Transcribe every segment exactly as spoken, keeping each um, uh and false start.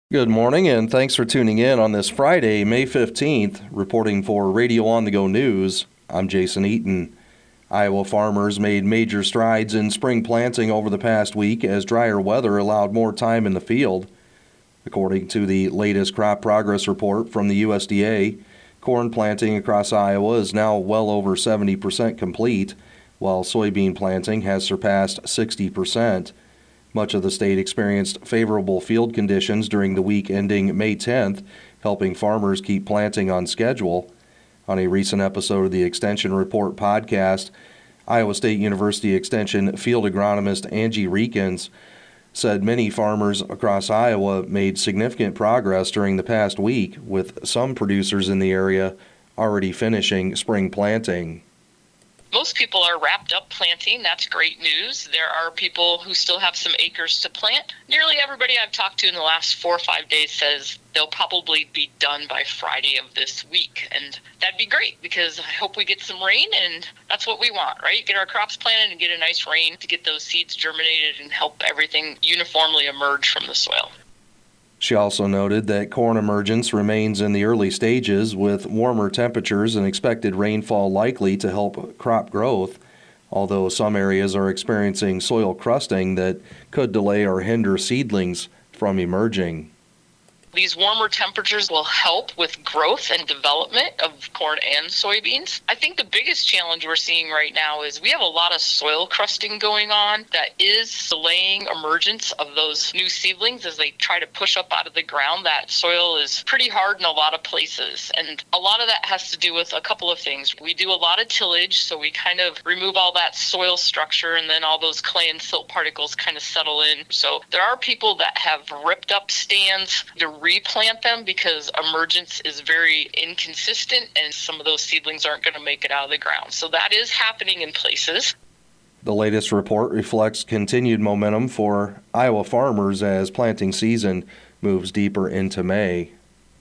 Good morning, and thanks for tuning in on this Friday, May fifteenth. Reporting for Radio On The Go News, I'm Jason Eaton. Iowa farmers made major strides in spring planting over the past week as drier weather allowed more time in the field. According to the latest crop progress report from the U S D A, corn planting across Iowa is now well over seventy percent complete, while soybean planting has surpassed sixty percent. Much of the state experienced favorable field conditions during the week ending May tenth, helping farmers keep planting on schedule. On a recent episode of the Extension Report podcast, Iowa State University Extension field agronomist Angie Reekins said many farmers across Iowa made significant progress during the past week, with some producers in the area already finishing spring planting. Most people are wrapped up planting. That's great news. There are people who still have some acres to plant. Nearly everybody I've talked to in the last four or five days says they'll probably be done by Friday of this week. And that'd be great because I hope we get some rain, and that's what we want, right? Get our crops planted and get a nice rain to get those seeds germinated and help everything uniformly emerge from the soil. She also noted that corn emergence remains in the early stages, with warmer temperatures and expected rainfall likely to help crop growth, although some areas are experiencing soil crusting that could delay or hinder seedlings from emerging. These warmer temperatures will help with growth and development of corn and soybeans. I think the biggest challenge we're seeing right now is we have a lot of soil crusting going on that is delaying emergence of those new seedlings as they try to push up out of the ground. That soil is pretty hard in a lot of places, and a lot of that has to do with a couple of things. We do a lot of tillage, so we kind of remove all that soil structure, and then all those clay and silt particles kind of settle in. So there are people that have ripped up stands to replant them because emergence is very inconsistent and some of those seedlings aren't going to make it out of the ground. So that is happening in places. The latest report reflects continued momentum for Iowa farmers as planting season moves deeper into May.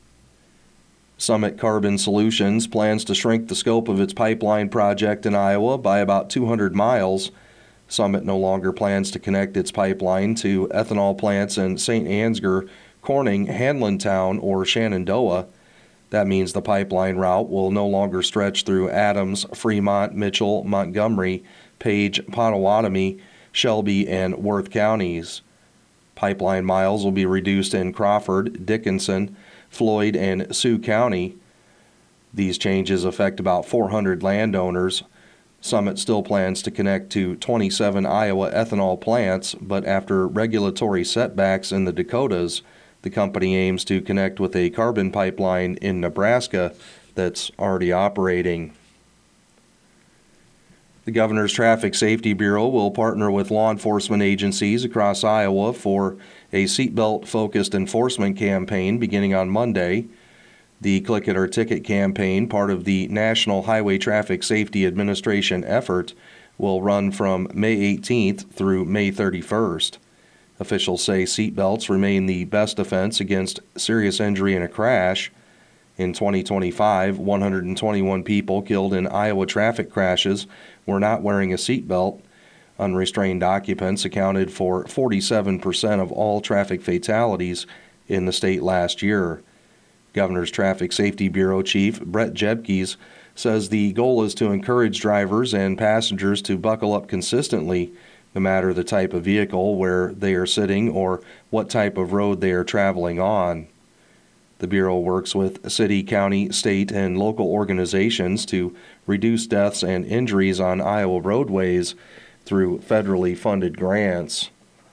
Summit Carbon Solutions plans to shrink the scope of its pipeline project in Iowa by about two hundred miles. Summit no longer plans to connect its pipeline to ethanol plants in Saint Ansgar, Corning, Hanlantown, or Shenandoah. That means the pipeline route will no longer stretch through Adams, Fremont, Mitchell, Montgomery, Page, Pottawatomie, Shelby, and Worth counties. Pipeline miles will be reduced in Crawford, Dickinson, Floyd, and Sioux County. These changes affect about four hundred landowners. Summit still plans to connect to twenty-seven Iowa ethanol plants, but after regulatory setbacks in the Dakotas, the company aims to connect with a carbon pipeline in Nebraska that's already operating. The Governor's Traffic Safety Bureau will partner with law enforcement agencies across Iowa for a seatbelt-focused enforcement campaign beginning on Monday. The Click It or Ticket campaign, part of the National Highway Traffic Safety Administration effort, will run from May eighteenth through May thirty-first. Officials say seatbelts remain the best defense against serious injury in a crash. In twenty twenty-five, one hundred twenty-one people killed in Iowa traffic crashes were not wearing a seatbelt. Unrestrained occupants accounted for forty-seven percent of all traffic fatalities in the state last year. Governor's Traffic Safety Bureau Chief Brett Jebkes says the goal is to encourage drivers and passengers to buckle up consistently, no matter the type of vehicle, where they are sitting, or what type of road they are traveling on. The Bureau works with city, county, state, and local organizations to reduce deaths and injuries on Iowa roadways through federally funded grants.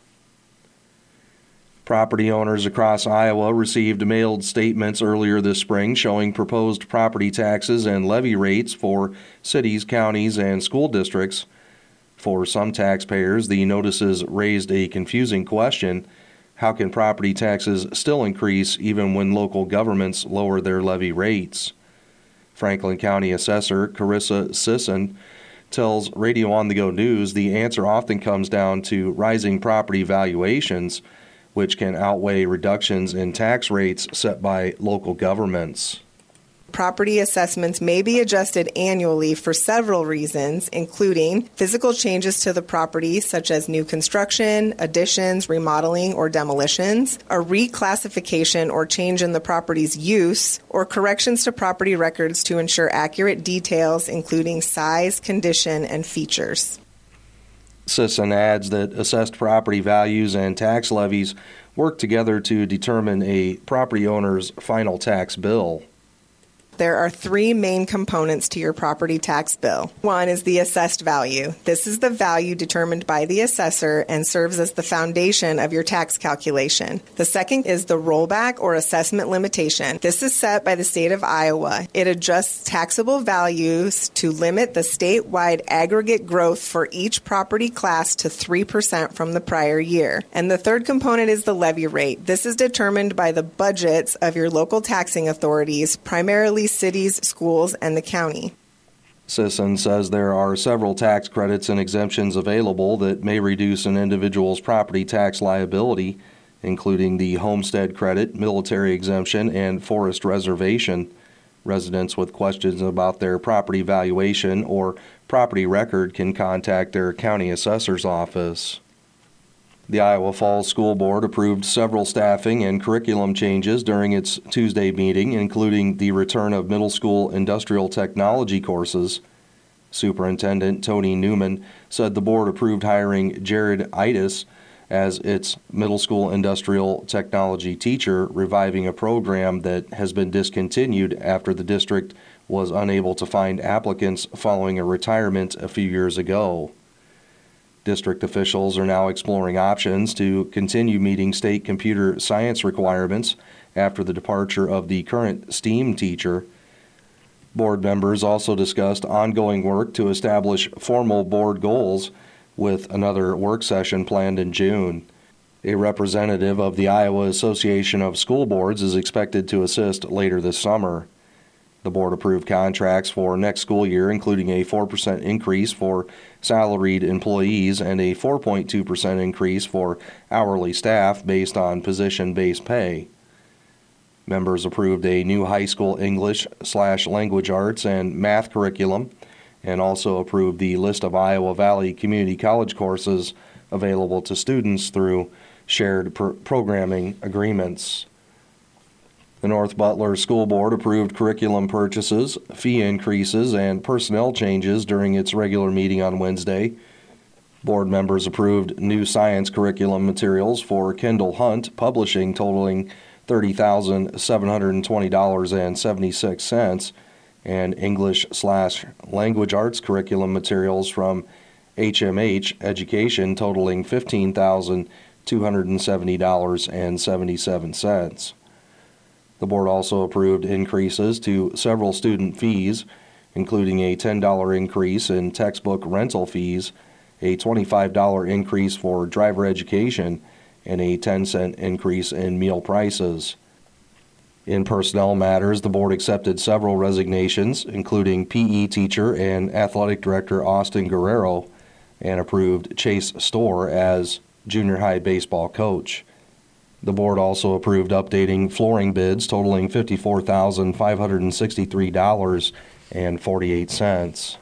Property owners across Iowa received mailed statements earlier this spring showing proposed property taxes and levy rates for cities, counties, and school districts. For some taxpayers, the notices raised a confusing question: how can property taxes still increase even when local governments lower their levy rates? Franklin County Assessor Carissa Sisson tells Radio On The Go News the answer often comes down to rising property valuations, which can outweigh reductions in tax rates set by local governments. property assessments may be adjusted annually for several reasons, including physical changes to the property, such as new construction, additions, remodeling, or demolitions, a reclassification or change in the property's use, or corrections to property records to ensure accurate details, including size, condition, and features. Sisson adds that assessed property values and tax levies work together to determine a property owner's final tax bill. There are three main components to your property tax bill. One is the assessed value. This is the value determined by the assessor and serves as the foundation of your tax calculation. The second is the rollback or assessment limitation. This is set by the state of Iowa. It adjusts taxable values to limit the statewide aggregate growth for each property class to three percent from the prior year. And the third component is the levy rate. This is determined by the budgets of your local taxing authorities, primarily cities, schools, and the county. Sisson says there are several tax credits and exemptions available that may reduce an individual's property tax liability, including the homestead credit, military exemption, and forest reservation. Residents with questions about their property valuation or property record can contact their county assessor's office. The Iowa Falls School Board approved several staffing and curriculum changes during its Tuesday meeting, including the return of middle school industrial technology courses. Superintendent Tony Newman said the board approved hiring Jared Itis as its middle school industrial technology teacher, reviving a program that has been discontinued after the district was unable to find applicants following a retirement a few years ago. District officials are now exploring options to continue meeting state computer science requirements after the departure of the current STEAM teacher. Board members also discussed ongoing work to establish formal board goals, with another work session planned in June. A representative of the Iowa Association of School Boards is expected to assist later this summer. The board approved contracts for next school year, including a four percent increase for salaried employees and a four point two percent increase for hourly staff based on position-based pay. Members approved a new high school English slash language arts and math curriculum, and also approved the list of Iowa Valley Community College courses available to students through shared pr- programming agreements. The North Butler School Board approved curriculum purchases, fee increases, and personnel changes during its regular meeting on Wednesday. Board members approved new science curriculum materials for Kendall Hunt Publishing totaling thirty thousand seven hundred twenty dollars and seventy-six cents, and English slash language arts curriculum materials from H M H Education totaling fifteen thousand two hundred seventy dollars and seventy-seven cents. The board also approved increases to several student fees, including a ten dollars increase in textbook rental fees, a twenty-five dollars increase for driver education, and a ten cent increase in meal prices. In personnel matters, the board accepted several resignations, including P E teacher and athletic director Austin Guerrero, and approved Chase Storr as junior high baseball coach. The board also approved updating flooring bids totaling fifty-four thousand five hundred sixty-three dollars and forty-eight cents.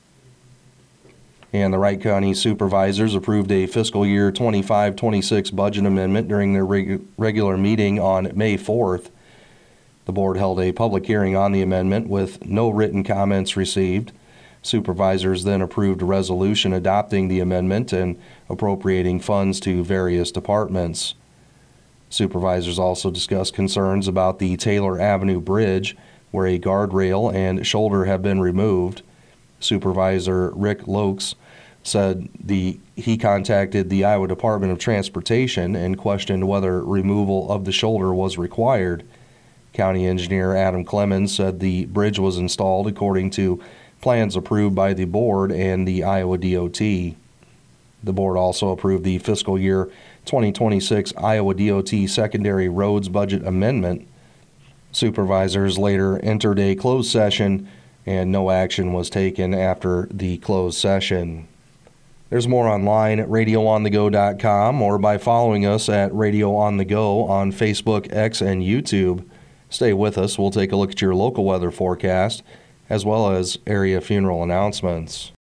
And the Wright County Supervisors approved a fiscal year twenty-five twenty-six budget amendment during their reg- regular meeting on May fourth. The board held a public hearing on the amendment with no written comments received. Supervisors then approved a resolution adopting the amendment and appropriating funds to various departments. Supervisors also discussed concerns about the Taylor Avenue Bridge, where a guardrail and shoulder have been removed. Supervisor Rick Lokes said the he contacted the Iowa Department of Transportation and questioned whether removal of the shoulder was required. County Engineer Adam Clemens said the bridge was installed according to plans approved by the board and the Iowa D O T. The board also approved the fiscal year twenty twenty-six Iowa D O T secondary roads budget amendment. Supervisors later entered a closed session, and no action was taken after the closed session. There's more online at radio on the go dot com or by following us at Radio on the Go on Facebook, X, and YouTube. Stay with us. We'll take a look at your local weather forecast as well as area funeral announcements.